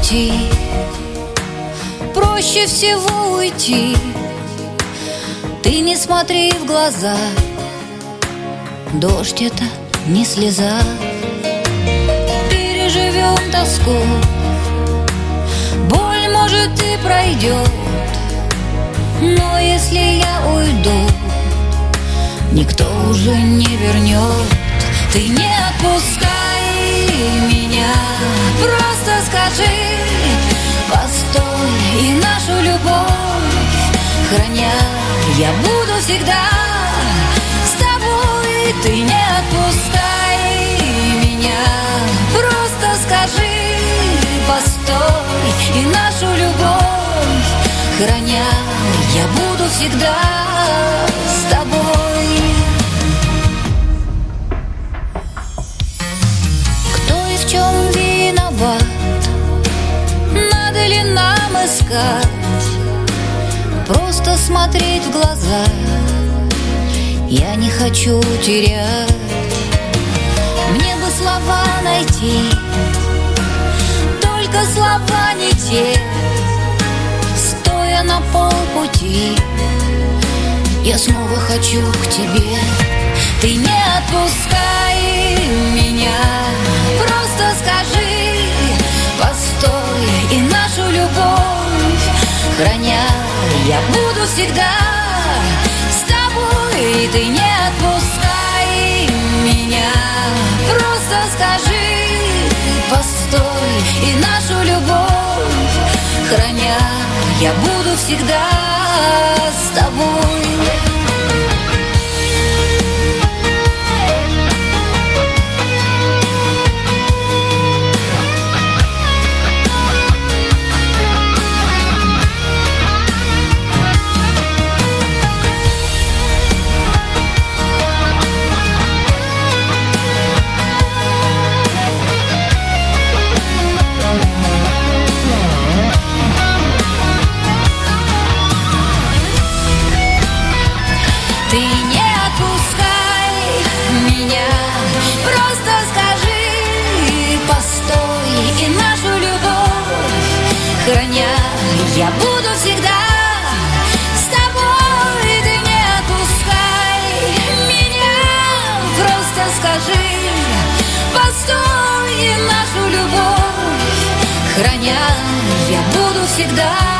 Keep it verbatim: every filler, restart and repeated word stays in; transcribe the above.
пути, проще всего уйти. Ты не смотри в глаза, дождь — это не слеза. Переживем тоску, боль, может, и пройдет, но если я уйду, никто уже не вернет. Ты не отпускай меня, просто скажи постой, и нашу любовь храня, я буду всегда с тобой. Ты не отпускай меня, просто скажи постой, и нашу любовь храня, я буду всегда с тобой. Кто и в чем виноват, надо ли нам искать? Просто смотреть в глаза, я не хочу терять. Мне бы слова найти, только слова не те. Стоя на полпути, я снова хочу к тебе. Ты не отпускай меня, просто скажи постой, и нашу любовь храня, я буду всегда с тобой. Ты не отпускай меня, просто скажи постой, и нашу любовь храня, я буду всегда с тобой. Ты не отпускай меня, просто скажи постой, и нашу любовь храня, я буду всегда с тобой. Ты не отпускай меня, просто скажи постой, и нашу любовь храня, я буду всегда